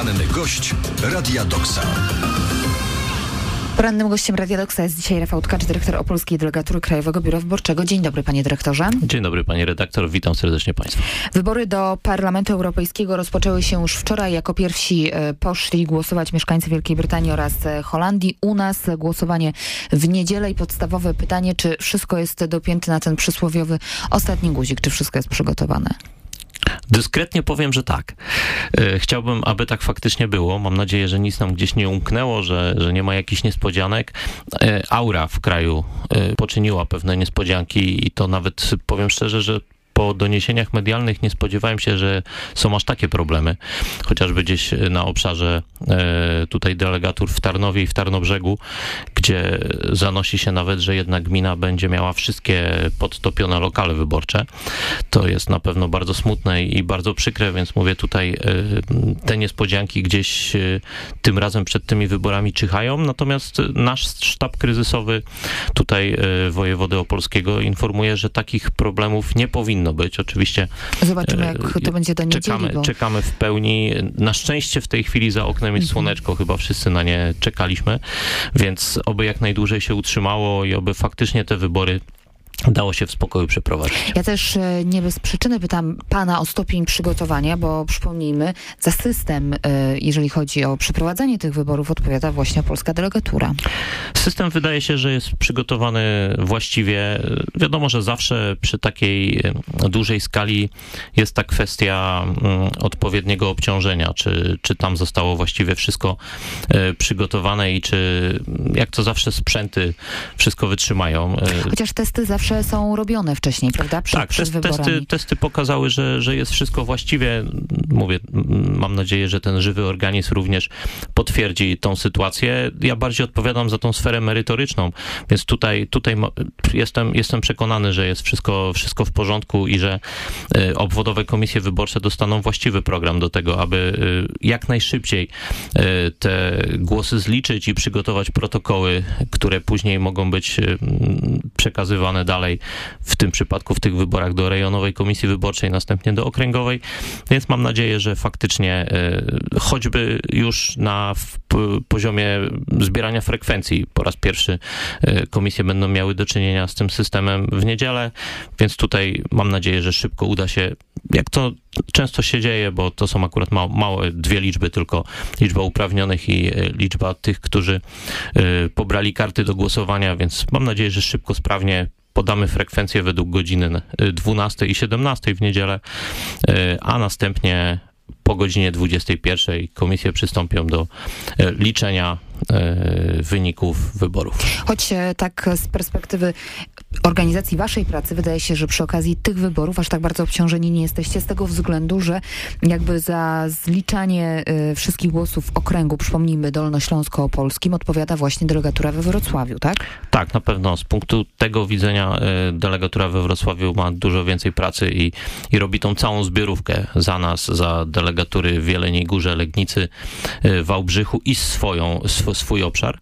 Poranny gość Radia Doksa. Porannym gościem Radia Doksa jest dzisiaj Rafał Tkacz, dyrektor Opolskiej Delegatury Krajowego Biura Wyborczego. Dzień dobry, panie dyrektorze. Dzień dobry, pani redaktor. Witam serdecznie państwa. Wybory do Parlamentu Europejskiego rozpoczęły się już wczoraj. Jako pierwsi poszli głosować mieszkańcy Wielkiej Brytanii oraz Holandii. U nas głosowanie w niedzielę i podstawowe pytanie, czy wszystko jest dopięte na ten przysłowiowy ostatni guzik, czy wszystko jest przygotowane? Dyskretnie powiem, że tak. Chciałbym, aby tak faktycznie było. Mam nadzieję, że nic nam gdzieś nie umknęło, że nie ma jakichś niespodzianek. Aura w kraju poczyniła pewne niespodzianki i to nawet powiem szczerze, że po doniesieniach medialnych nie spodziewałem się, że są aż takie problemy. Chociażby gdzieś na obszarze tutaj delegatur w Tarnowie i w Tarnobrzegu, gdzie zanosi się nawet, że jedna gmina będzie miała wszystkie podtopione lokale wyborcze. To jest na pewno bardzo smutne i bardzo przykre, więc mówię tutaj, te niespodzianki gdzieś tym razem przed tymi wyborami czyhają. Natomiast nasz sztab kryzysowy tutaj wojewody opolskiego informuje, że takich problemów nie powinno być. Oczywiście zobaczymy, jak to będzie do niedzieli. Czekamy w pełni. Na szczęście w tej chwili za oknem jest słoneczko. Chyba wszyscy na nie czekaliśmy, więc oby jak najdłużej się utrzymało i oby faktycznie te wybory dało się w spokoju przeprowadzić. Ja też nie bez przyczyny pytam pana o stopień przygotowania, bo przypomnijmy, za system, jeżeli chodzi o przeprowadzenie tych wyborów, odpowiada właśnie polska delegatura. System wydaje się, że jest przygotowany właściwie. Wiadomo, że zawsze przy takiej dużej skali jest ta kwestia odpowiedniego obciążenia, czy tam zostało właściwie wszystko przygotowane i czy, jak to zawsze, sprzęty wszystko wytrzymają. Chociaż testy zawsze są robione wcześniej, prawda? Przed wyborami. Testy pokazały, że jest wszystko właściwie. Mówię, mam nadzieję, że ten żywy organizm również potwierdzi tą sytuację. Ja bardziej odpowiadam za tą sferę merytoryczną, więc tutaj jestem przekonany, że jest wszystko w porządku i że obwodowe komisje wyborcze dostaną właściwy program do tego, aby jak najszybciej te głosy zliczyć i przygotować protokoły, które później mogą być przekazywane dalej, w tym przypadku w tych wyborach do rejonowej komisji wyborczej, następnie do okręgowej, więc mam nadzieję, że faktycznie choćby już na poziomie zbierania frekwencji po raz pierwszy komisje będą miały do czynienia z tym systemem w niedzielę, więc tutaj mam nadzieję, że szybko uda się, jak to często się dzieje, bo to są akurat małe dwie liczby, tylko liczba uprawnionych i liczba tych, którzy pobrali karty do głosowania, więc mam nadzieję, że szybko, sprawnie podamy frekwencję według godziny 12 i 17 w niedzielę, a następnie po godzinie 21 komisje przystąpią do liczenia wyników wyborów. Choć tak z perspektywy organizacji waszej pracy wydaje się, że przy okazji tych wyborów aż tak bardzo obciążeni nie jesteście z tego względu, że jakby za zliczanie wszystkich głosów w okręgu, przypomnijmy, dolnośląsko-opolskim, odpowiada właśnie delegatura we Wrocławiu, tak? Tak, na pewno. Z punktu tego widzenia delegatura we Wrocławiu ma dużo więcej pracy i robi tą całą zbiorówkę za nas, za delegatury w Jeleniej Górze, Legnicy, Wałbrzychu i swój obszar,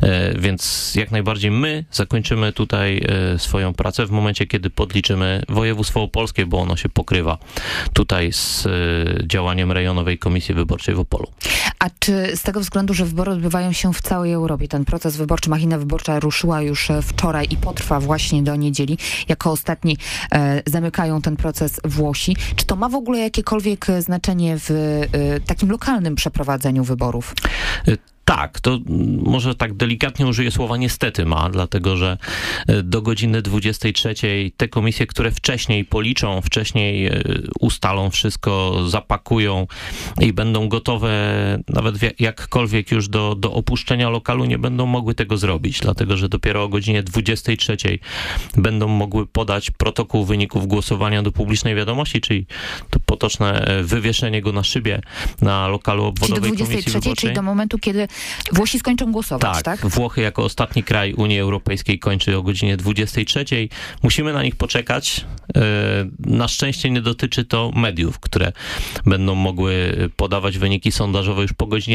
więc jak najbardziej my zakończymy tutaj swoją pracę w momencie, kiedy podliczymy województwo opolskie, bo ono się pokrywa tutaj z działaniem rejonowej komisji wyborczej w Opolu. A czy z tego względu, że wybory odbywają się w całej Europie, ten proces wyborczy, machina wyborcza ruszyła już wczoraj i potrwa właśnie do niedzieli, jako ostatni zamykają ten proces Włosi, czy to ma w ogóle jakiekolwiek znaczenie w takim lokalnym przeprowadzeniu wyborów? Tak, to może tak delikatnie użyję słowa niestety ma, dlatego że do godziny 23 te komisje, które wcześniej policzą, wcześniej ustalą wszystko, zapakują i będą gotowe nawet jakkolwiek już do opuszczenia lokalu, nie będą mogły tego zrobić, dlatego że dopiero o godzinie 23 będą mogły podać protokół wyników głosowania do publicznej wiadomości, czyli to potoczne wywieszenie go na szybie na lokalu obwodowej komisji wyborczej. Czyli do momentu, kiedy Włosi skończą głosować, tak? Włochy jako ostatni kraj Unii Europejskiej kończy o godzinie 23. Musimy na nich poczekać. Na szczęście nie dotyczy to mediów, które będą mogły podawać wyniki sondażowe już po godzinie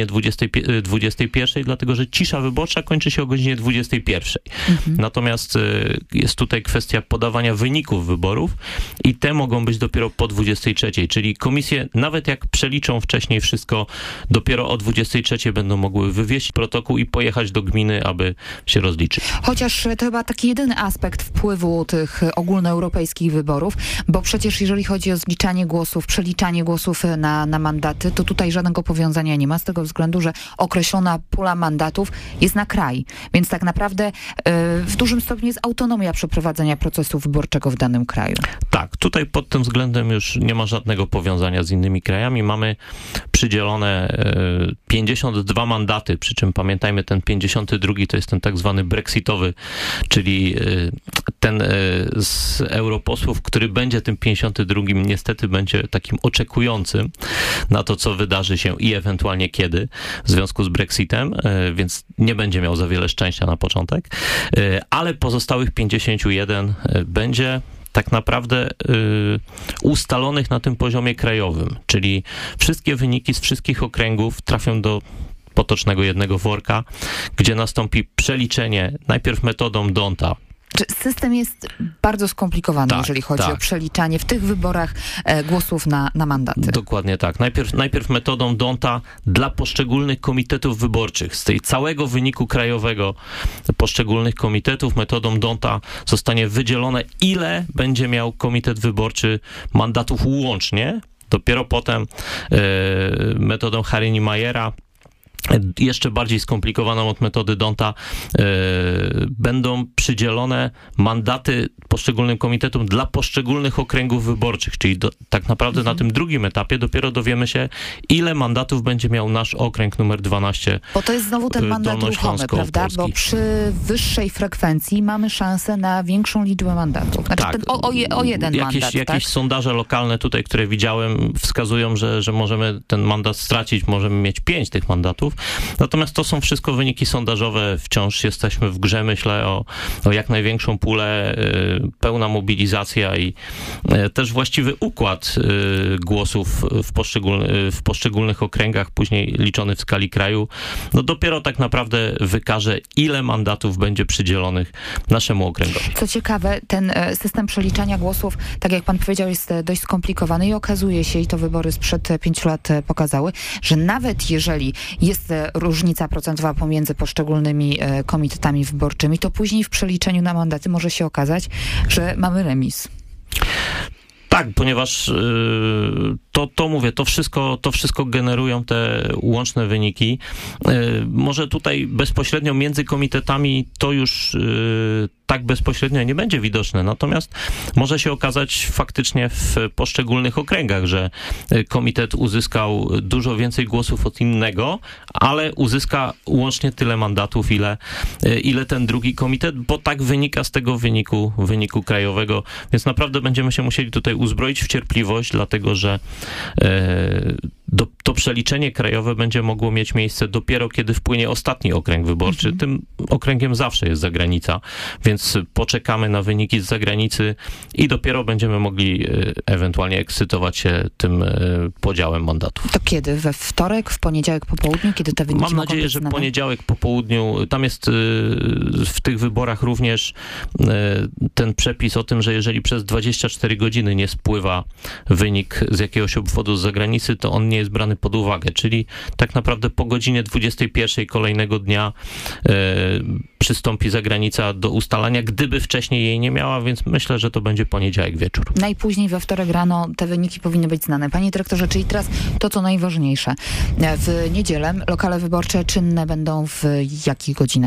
21, dlatego że cisza wyborcza kończy się o godzinie 21. Natomiast jest tutaj kwestia podawania wyników wyborów i te mogą być dopiero po 23, czyli komisje, nawet jak przeliczą wcześniej wszystko, dopiero o 23 będą mogły wywieźć protokół i pojechać do gminy, aby się rozliczyć. Chociaż to chyba taki jedyny aspekt wpływu tych ogólnoeuropejskich wyborów, bo przecież jeżeli chodzi o zliczanie głosów, przeliczanie głosów na mandaty, to tutaj żadnego powiązania nie ma, z tego względu, że określona pula mandatów jest na kraj. Więc tak naprawdę w dużym stopniu jest autonomia przeprowadzenia procesu wyborczego w danym kraju. Tak, tutaj pod tym względem już nie ma żadnego powiązania z innymi krajami. Mamy przydzielone 52 mandaty, przy czym pamiętajmy, ten 52 to jest ten tak zwany brexitowy, czyli ten z europosłów, który będzie tym 52, niestety będzie takim oczekującym na to, co wydarzy się i ewentualnie kiedy w związku z Brexitem, więc nie będzie miał za wiele szczęścia na początek, ale pozostałych 51 będzie tak naprawdę ustalonych na tym poziomie krajowym, czyli wszystkie wyniki z wszystkich okręgów trafią do potocznego jednego worka, gdzie nastąpi przeliczenie najpierw metodą D'Hondta. System jest bardzo skomplikowany, jeżeli chodzi o przeliczanie w tych wyborach głosów na mandaty. Dokładnie tak. Najpierw metodą D'Hondta dla poszczególnych komitetów wyborczych. Z tej całego wyniku krajowego poszczególnych komitetów metodą D'Hondta zostanie wydzielone, ile będzie miał komitet wyborczy mandatów łącznie. Dopiero potem metodą Harini-Mayera, jeszcze bardziej skomplikowaną od metody D'Hondta, będą przydzielone mandaty poszczególnym komitetom dla poszczególnych okręgów wyborczych, czyli tak naprawdę na tym drugim etapie dopiero dowiemy się, ile mandatów będzie miał nasz okręg numer 12. Bo to jest znowu ten mandat ruchomy, prawda? Bo przy wyższej frekwencji mamy szansę na większą liczbę mandatów. Znaczy o jeden mandat. Jakieś sondaże lokalne tutaj, które widziałem, wskazują, że możemy ten mandat stracić, możemy mieć 5 tych mandatów. Natomiast to są wszystko wyniki sondażowe. Wciąż jesteśmy w grze, myślę, o jak największą pulę, pełna mobilizacja i też właściwy układ głosów w poszczególnych okręgach, później liczony w skali kraju. No dopiero tak naprawdę wykaże, ile mandatów będzie przydzielonych naszemu okręgowi. Co ciekawe, ten system przeliczania głosów, tak jak pan powiedział, jest dość skomplikowany i okazuje się, i to wybory sprzed 5 lat pokazały, że nawet jeżeli jest różnica procentowa pomiędzy poszczególnymi komitetami wyborczymi, to później w przeliczeniu na mandaty może się okazać, że mamy remis. Tak, ponieważ to wszystko generują te łączne wyniki. Może tutaj bezpośrednio między komitetami to już tak bezpośrednio nie będzie widoczne, natomiast może się okazać faktycznie w poszczególnych okręgach, że komitet uzyskał dużo więcej głosów od innego, ale uzyska łącznie tyle mandatów, ile ten drugi komitet, bo tak wynika z tego wyniku krajowego, więc naprawdę będziemy się musieli tutaj uzbroić w cierpliwość, dlatego że to przeliczenie krajowe będzie mogło mieć miejsce dopiero, kiedy wpłynie ostatni okręg wyborczy. Tym okręgiem zawsze jest zagranica, więc poczekamy na wyniki z zagranicy i dopiero będziemy mogli ewentualnie ekscytować się tym podziałem mandatów. To kiedy? We wtorek, w poniedziałek po południu? Kiedy te wyniki Mam nadzieję, że poniedziałek po południu. Tam jest w tych wyborach również ten przepis o tym, że jeżeli przez 24 godziny nie spływa wynik z jakiegoś obwodu z zagranicy, to on nie jest brany pod uwagę, czyli tak naprawdę po godzinie 21 kolejnego dnia przystąpi zagranica do ustalania, gdyby wcześniej jej nie miała, więc myślę, że to będzie poniedziałek wieczór. Najpóźniej we wtorek rano te wyniki powinny być znane. Panie dyrektorze, czyli teraz to, co najważniejsze. W niedzielę lokale wyborcze czynne będą w jakich godzinach?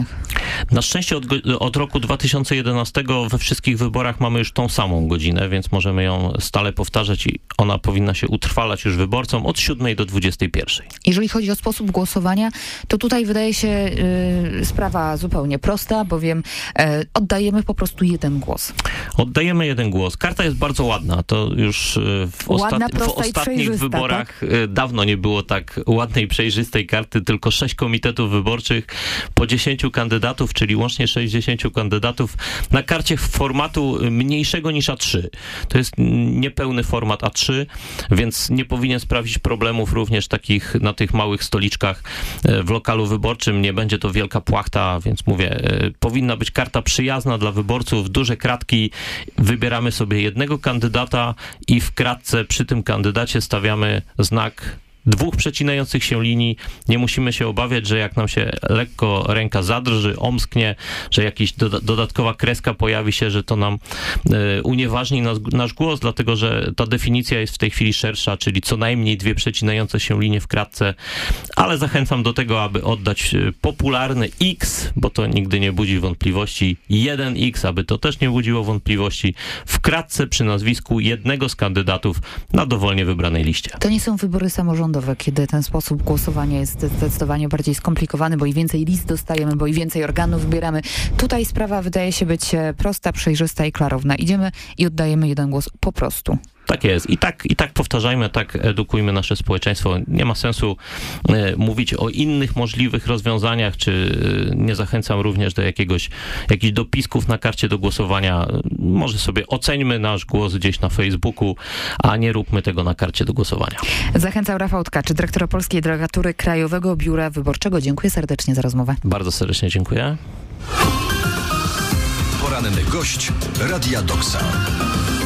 Na szczęście od roku 2011 we wszystkich wyborach mamy już tą samą godzinę, więc możemy ją stale powtarzać i ona powinna się utrwalać już wyborcom od 7 do 21. Jeżeli chodzi o sposób głosowania, to tutaj wydaje się sprawa zupełnie prosta, bowiem oddajemy po prostu jeden głos. Oddajemy jeden głos. Karta jest bardzo ładna. To już w ostatnich wyborach dawno nie było tak ładnej, przejrzystej karty. Tylko 6 komitetów wyborczych po 10 kandydatów, czyli łącznie 60 kandydatów na karcie formatu mniejszego niż A3. To jest niepełny format A3, więc nie powinien sprawić problemów również takich na tych małych stoliczkach w lokalu wyborczym. Nie będzie to wielka płachta, więc mówię, powinna być karta przyjazna dla wyborców, duże kratki, wybieramy sobie jednego kandydata i w kratce przy tym kandydacie stawiamy znak 2 przecinających się linii. Nie musimy się obawiać, że jak nam się lekko ręka zadrży, omsknie, że jakaś dodatkowa kreska pojawi się, że to nam unieważni nasz głos, dlatego że ta definicja jest w tej chwili szersza, czyli co najmniej 2 przecinające się linie w kratce, ale zachęcam do tego, aby oddać popularny X, bo to nigdy nie budzi wątpliwości, 1X, aby to też nie budziło wątpliwości, w kratce przy nazwisku jednego z kandydatów na dowolnie wybranej liście. To nie są wybory samorządowe, kiedy ten sposób głosowania jest zdecydowanie bardziej skomplikowany, bo i więcej list dostajemy, bo i więcej organów wybieramy. Tutaj sprawa wydaje się być prosta, przejrzysta i klarowna. Idziemy i oddajemy jeden głos po prostu. Tak jest. I tak powtarzajmy, tak edukujmy nasze społeczeństwo. Nie ma sensu mówić o innych możliwych rozwiązaniach, czy nie zachęcam również do jakichś dopisków na karcie do głosowania. Może sobie oceńmy nasz głos gdzieś na Facebooku, a nie róbmy tego na karcie do głosowania. Zachęcał Rafał Tkacz, dyrektor Opolskiej Delegatury Krajowego Biura Wyborczego. Dziękuję serdecznie za rozmowę. Bardzo serdecznie dziękuję. Poranny gość Radia Doksa.